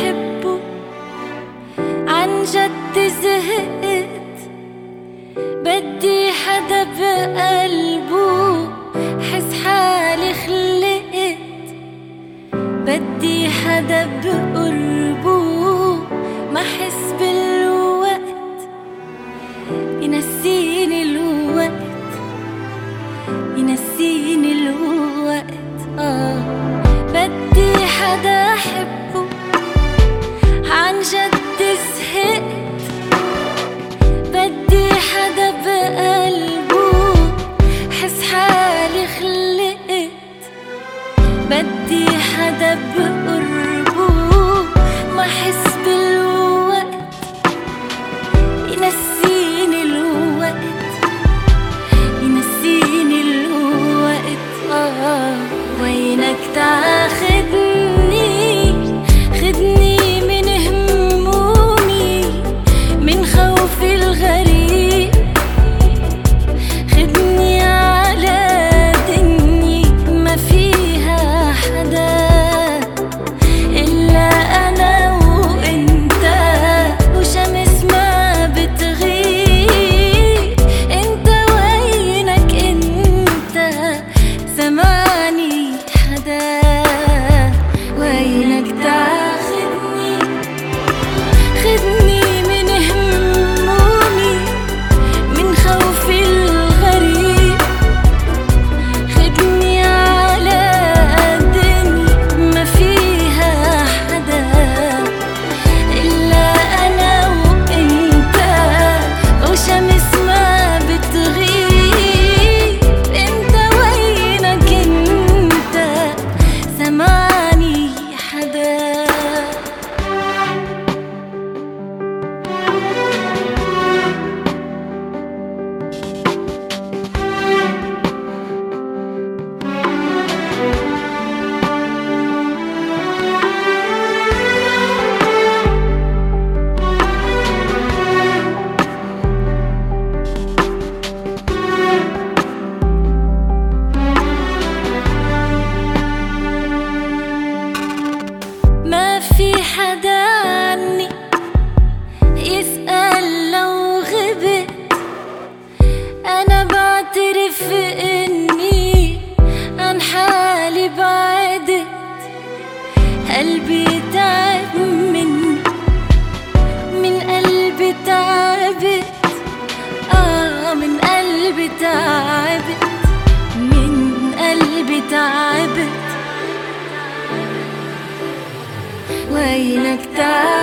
أحبه عن جد زهقت، بدي حدا بقلبه حس حالي خلقت، بدي حدا بقربه ما حس بالوقت، ينسيني الوقت ينسيني الوقت. بدي حدا أحبه عن جد زهقت، بدي حدا بقلبه حس حالي خلقت، بدي حدا بقربه ما حس بالوقت، ينسيني الوقت ينسيني الوقت. وينك تاخدني خدني من همومي، من خوفي الغريب، خدني على دنيا ما فيها حدا إلا أنا وإنت، وشمس ما بتغيب. إنت وينك إنت سمعني حدا، وينك تاخدني خدني من همومي، من خوفي الغريب، خدني على دنيا ما فيها حدا إلا أنا وإنت، وشمس ما بتغيب. إنت وينك إنت سمعني حدا. ما في حدا عني يسأل لو غبت، أنا بعترف إني عن حالي بعدت، قلبي تعب مني، من قلبي تعبت، من قلبي تعبت، من قلبي تعبت. وينك تعبت